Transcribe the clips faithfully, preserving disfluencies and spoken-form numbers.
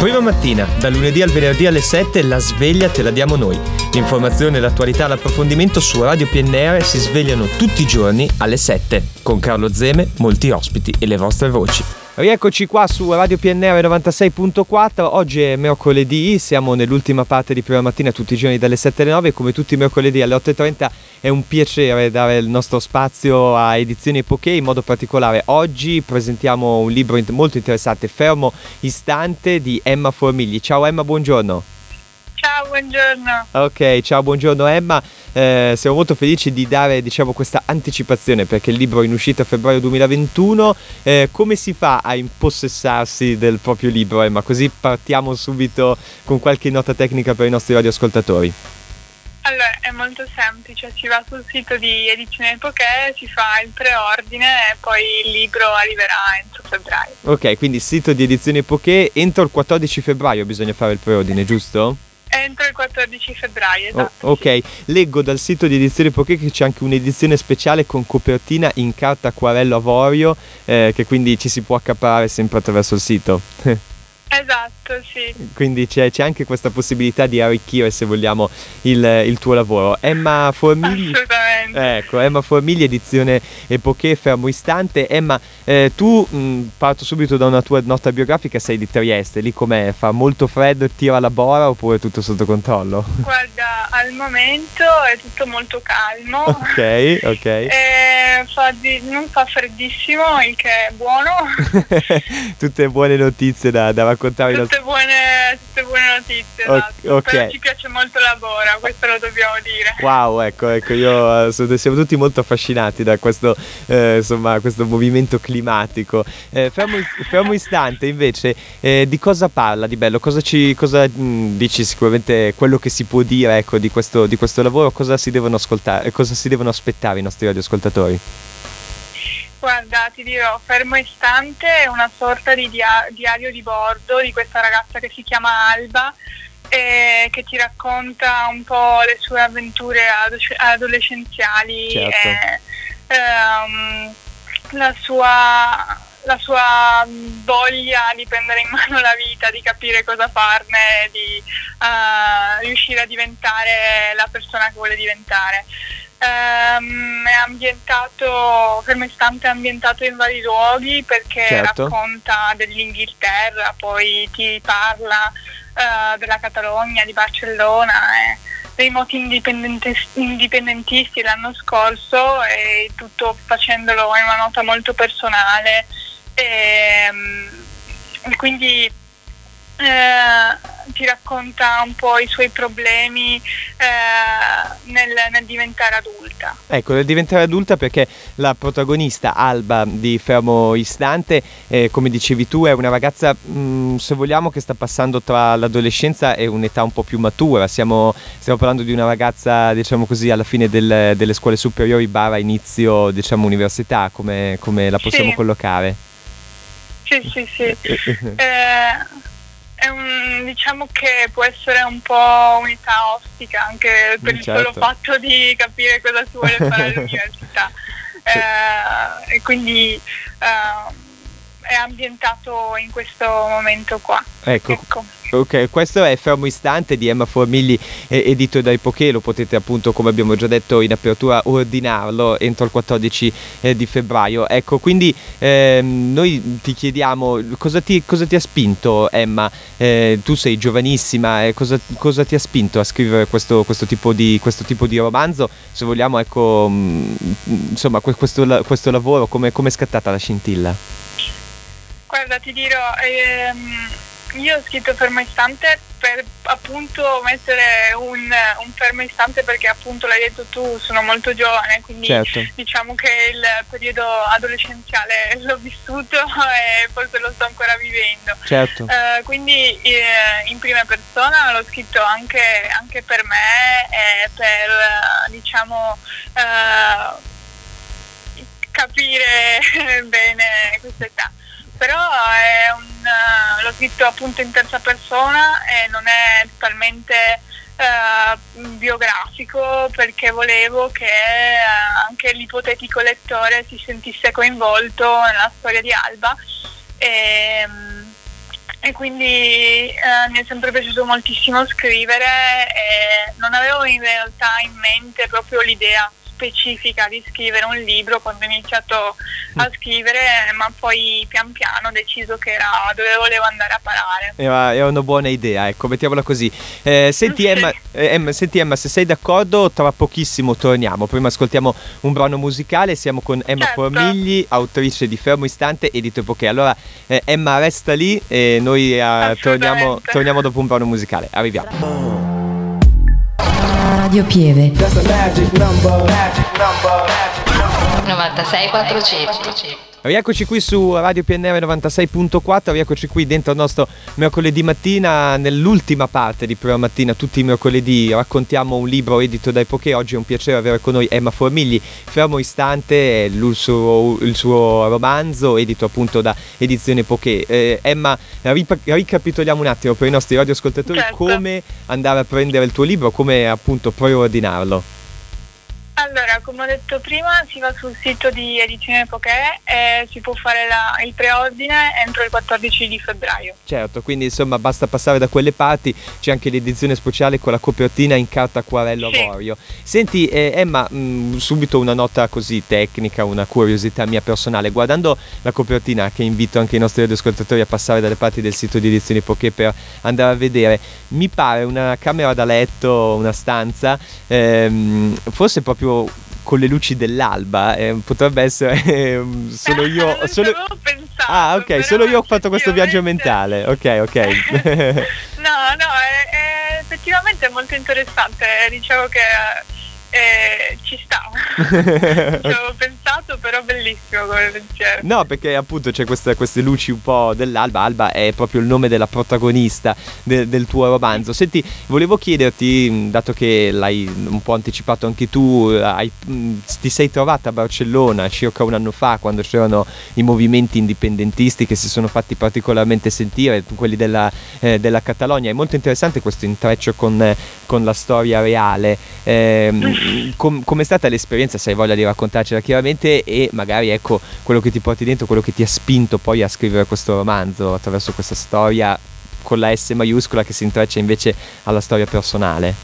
Prima mattina, da lunedì al venerdì alle sette, la sveglia te la diamo noi. L'informazione, l'attualità, l'approfondimento su Radio P N R si svegliano tutti i giorni alle sette. Con Carlo Zeme, molti ospiti e le vostre voci. Rieccoci qua su Radio P N R novantasei virgola quattro. Oggi è mercoledì, siamo nell'ultima parte di Prima Mattina tutti i giorni dalle sette alle nove. Come tutti i mercoledì alle otto e trenta è un piacere dare il nostro spazio a Edizioni Epoché. In modo particolare oggi presentiamo un libro molto interessante, Fermo Istante, di Emma Formigli. Ciao Emma, buongiorno. Ciao, buongiorno. Ok, ciao, buongiorno Emma. Eh, siamo molto felici di dare, diciamo, questa anticipazione perché il libro è in uscita a febbraio duemilaventuno. Eh, come si fa a impossessarsi del proprio libro, Emma? Così partiamo subito con qualche nota tecnica per i nostri radioascoltatori. Allora, è molto semplice, si va sul sito di Edizioni Epoché, si fa il preordine e poi il libro arriverà entro febbraio. Ok, quindi sito di Edizioni Epoché, entro il quattordici febbraio bisogna fare il preordine, giusto? Entro il quattordici febbraio, esatto. Oh, ok, sì. Leggo dal sito di Edizioni Epoché che c'è anche un'edizione speciale con copertina in carta acquarello avorio, eh, che quindi ci si può accaparrare sempre attraverso il sito. Esatto, sì. Quindi c'è, c'è anche questa possibilità di arricchire, se vogliamo, il, il tuo lavoro. Emma Formigli. Assolutamente. Ecco, Emma Formigli, Edizione Epoché, Fermo Istante. Emma, eh, tu mh, parto subito da una tua nota biografica, sei di Trieste, lì com'è? Fa molto freddo, tira la bora oppure è tutto sotto controllo? Guarda, al momento è tutto molto calmo. Ok, ok. E fa di, non fa freddissimo, il che è buono. Tutte buone notizie da, da raccontare. Tutte buone, tutte buone notizie, esatto. Ok. Però ci piace molto la Bora, questo lo dobbiamo dire. Wow, ecco, ecco, io siamo tutti molto affascinati da questo, eh, insomma, questo movimento climatico. Eh, fermo, fermo istante, invece, eh, di cosa parla di bello? Cosa ci, cosa mh, dici sicuramente quello che si può dire, ecco, di questo, di questo lavoro? Cosa si devono ascoltare, cosa si devono aspettare i nostri radioascoltatori? Guarda, ti dirò, Fermo Istante è una sorta di dia- diario di bordo di questa ragazza che si chiama Alba e che ti racconta un po' le sue avventure ado- adolescenziali. Certo. E ehm, la sua, la sua voglia di prendere in mano la vita, di capire cosa farne, di uh, riuscire a diventare la persona che vuole diventare. Um, è ambientato, Fermo Istante è ambientato in vari luoghi perché certo. racconta dell'Inghilterra, poi ti parla uh, della Catalogna, di Barcellona, e dei moti indipendentisti l'anno scorso, e tutto facendolo in una nota molto personale, e, um, quindi eh, ti racconta un po' i suoi problemi eh, nel, nel diventare adulta. Ecco, nel diventare adulta, perché la protagonista Alba di Fermo Istante, eh, come dicevi tu, è una ragazza, mh, se vogliamo, che sta passando tra l'adolescenza e un'età un po' più matura. Siamo, stiamo parlando di una ragazza, diciamo così, alla fine del, delle scuole superiori barra inizio, diciamo, università, come, come la possiamo sì. collocare? Sì, sì, sì. eh... È un, diciamo che può essere un po' un'età ostica anche per certo. il solo fatto di capire cosa si vuole fare all'università. Eh, e quindi eh, è ambientato in questo momento qua. Ecco. ecco. Ok, questo è Fermo Istante di Emma Formigli, eh, edito da Epoché. Lo potete, appunto, come abbiamo già detto in apertura, ordinarlo entro il quattordici eh, di febbraio. Ecco, quindi ehm, noi ti chiediamo cosa ti, cosa ti ha spinto, Emma? Eh, tu sei giovanissima, eh, cosa, cosa ti ha spinto a scrivere questo, questo, tipo di, questo tipo di romanzo? Se vogliamo, ecco, mh, insomma, questo, questo lavoro, come è scattata la scintilla? Guarda, ti dirò, ehm, io ho scritto Fermo Istante per appunto mettere un, un fermo istante perché, appunto, l'hai detto tu, sono molto giovane, quindi certo. diciamo che il periodo adolescenziale l'ho vissuto e forse lo sto ancora vivendo. Certo. Uh, quindi eh, in prima persona l'ho scritto anche, anche per me e per, uh, diciamo, uh, capire bene questa età. Però è un, uh, l'ho scritto appunto in terza persona e non è totalmente uh, biografico, perché volevo che uh, anche l'ipotetico lettore si sentisse coinvolto nella storia di Alba e, e quindi eh, mi è sempre piaciuto moltissimo scrivere e non avevo in realtà in mente proprio l'idea specifica di scrivere un libro quando ho iniziato a scrivere, ma poi pian piano ho deciso che era dove volevo andare a parare. Era, era una buona idea, ecco, mettiamola così. Eh, senti, Emma, eh, Emma, senti Emma, se sei d'accordo, tra pochissimo torniamo. Prima ascoltiamo un brano musicale, siamo con Emma Certo. Formigli, autrice di Fermo Istante, edito Poké. Allora, eh, Emma resta lì e noi eh, torniamo, torniamo dopo un brano musicale. Arriviamo. Radio Pieve novantasei quattrocento. Rieccoci qui su Radio P N R novantasei virgola quattro, rieccoci qui dentro il nostro mercoledì mattina, nell'ultima parte di Prima Mattina. Tutti i mercoledì raccontiamo un libro edito dai Poké. Oggi è un piacere avere con noi Emma Formigli. Fermo Istante, il suo, il suo romanzo edito appunto da Edizione Poké. Eh, Emma, rip- ricapitoliamo un attimo per i nostri radioascoltatori. Certo. Come andare a prendere il tuo libro, come appunto preordinarlo. Allora, come ho detto prima, si va sul sito di Edizione Poké e si può fare la, il preordine entro il quattordici di febbraio. Certo, quindi insomma basta passare da quelle parti. C'è anche l'edizione speciale con la copertina in carta acquarello Sì. avorio. Senti eh, Emma, mh, subito una nota così tecnica, una curiosità mia personale. Guardando la copertina, che invito anche i nostri radioascoltatori a passare dalle parti del sito di Edizione Poké per andare a vedere, mi pare una camera da letto, una stanza, ehm, forse proprio con le luci dell'alba. Eh, potrebbe essere eh, solo io Non solo... ci avevo pensato, Ah, ok, però solo io ho fatto questo viaggio effettivamente- mentale. Ok, ok. No, no, è, è effettivamente molto interessante. Dicevo che eh, ci sta. Ci avevo pensato, però bellissimo come pensiero. No, perché appunto c'è questa, queste luci un po' dell'alba. Alba è proprio il nome della protagonista de, del tuo romanzo. Senti, volevo chiederti, dato che l'hai un po' anticipato anche tu, hai, ti sei trovata a Barcellona circa un anno fa, quando c'erano i movimenti indipendentisti che si sono fatti particolarmente sentire, quelli della, eh, della Catalogna. È molto interessante questo intreccio con, eh, con la storia reale. Eh, com, com'è stata l'esperienza, se hai voglia di raccontarcela chiaramente, e magari ecco quello che ti porti dentro, quello che ti ha spinto poi a scrivere questo romanzo attraverso questa storia con la S maiuscola che si intreccia invece alla storia personale.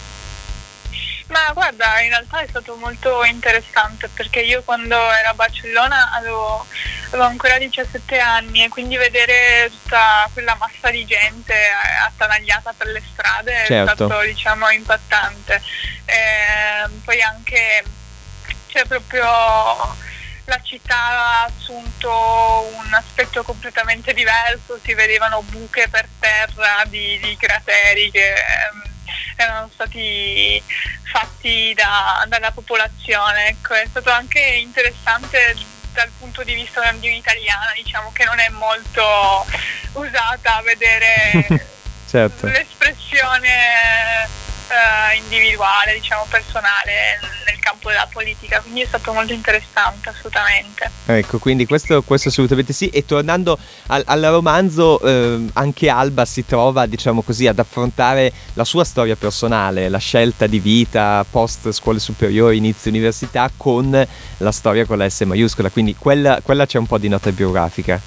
Ma guarda, in realtà è stato molto interessante, perché io quando ero a Barcellona avevo, avevo ancora diciassette anni, e quindi vedere tutta quella massa di gente eh, attanagliata per le strade Certo. è stato, diciamo, impattante. E poi anche c'è proprio la città ha assunto un aspetto completamente diverso, si vedevano buche per terra di, di crateri che ehm, erano stati fatti da, dalla popolazione. Ecco, è stato anche interessante dal punto di vista di un'italiana, diciamo, che non è molto usata a vedere Certo. l'espressione eh, individuale, diciamo, personale nel campo della politica, quindi è stato molto interessante, assolutamente. Ecco, quindi questo, questo assolutamente sì. E tornando al, al romanzo, eh, anche Alba si trova, diciamo così, ad affrontare la sua storia personale, la scelta di vita post scuole superiori, inizio università, con la storia con la S maiuscola, quindi quella, quella c'è un po' di nota biografica.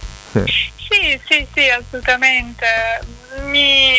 Sì, sì, sì, assolutamente. Mi,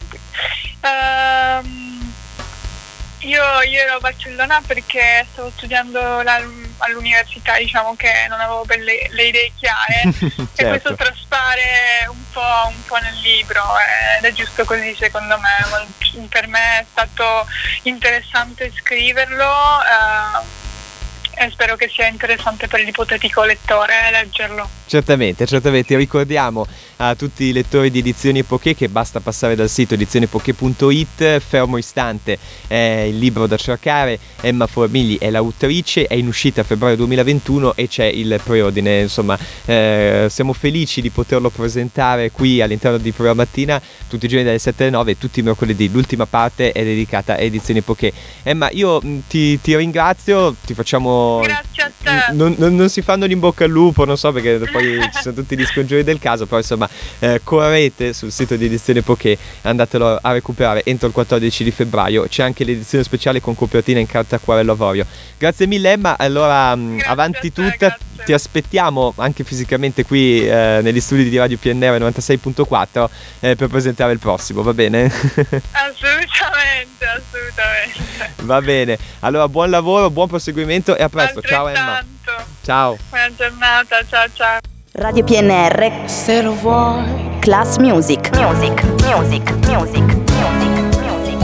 ehm, io, io ero a Barcellona perché stavo studiando la- all'università, diciamo che non avevo ben le, le idee chiare e Certo. questo traspare un po', un po' nel libro, ed è giusto così, secondo me. Mol- Per me è stato interessante scriverlo eh, e spero che sia interessante per l'ipotetico lettore leggerlo. Certamente, certamente. Ricordiamo a tutti i lettori di Edizioni Poké che basta passare dal sito edizione poké punto it. Fermo Istante è il libro da cercare. Emma Formigli è l'autrice, è in uscita a febbraio duemilaventuno e c'è il preordine. Insomma, eh, siamo felici di poterlo presentare qui all'interno di Prima Mattina tutti i giorni dalle sette alle nove, tutti i mercoledì. L'ultima parte è dedicata a Edizioni Poké. Emma, io mh, ti, ti ringrazio, ti facciamo... Grazie a te. Non, non, non si fanno in bocca al lupo, non so, perché poi ci sono tutti gli scongiuri del caso, però insomma eh, correte sul sito di Edizione Poké, andatelo a recuperare entro il quattordici di febbraio, c'è anche l'edizione speciale con copertina in carta acquarello avorio. Grazie mille Emma, allora Grazie avanti a te, tutta, grazie. ti aspettiamo anche fisicamente qui eh, negli studi di Radio P N R novantasei punto quattro eh, per presentare il prossimo, va bene? Assolutamente, assolutamente. Va bene, allora buon lavoro, buon proseguimento e a presto. Ciao Emma. Altrettanto. Ciao. Buona giornata, ciao ciao. Radio P N R Class Music. Music, music, music, music, music.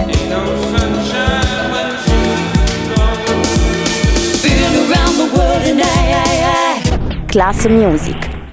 Class Music.